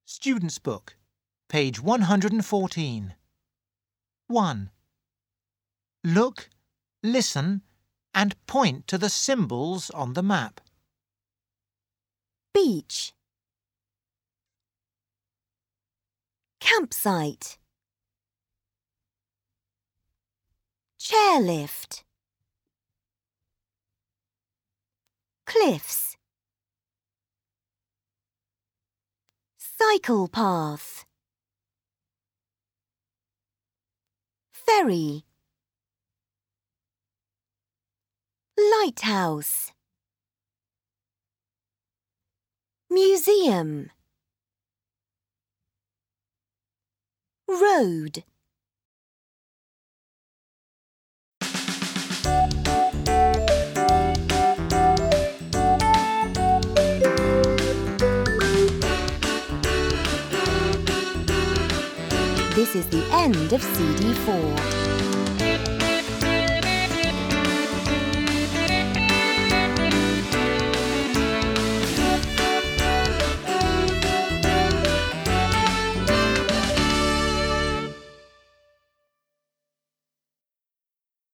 Student's Book, page 114. 1. Look, listen, and point to the symbols on the map. Beach. Campsite. Chairlift. Cliffs. Cycle path. Ferry. Lighthouse. Museum. Road. This is the end of CD4.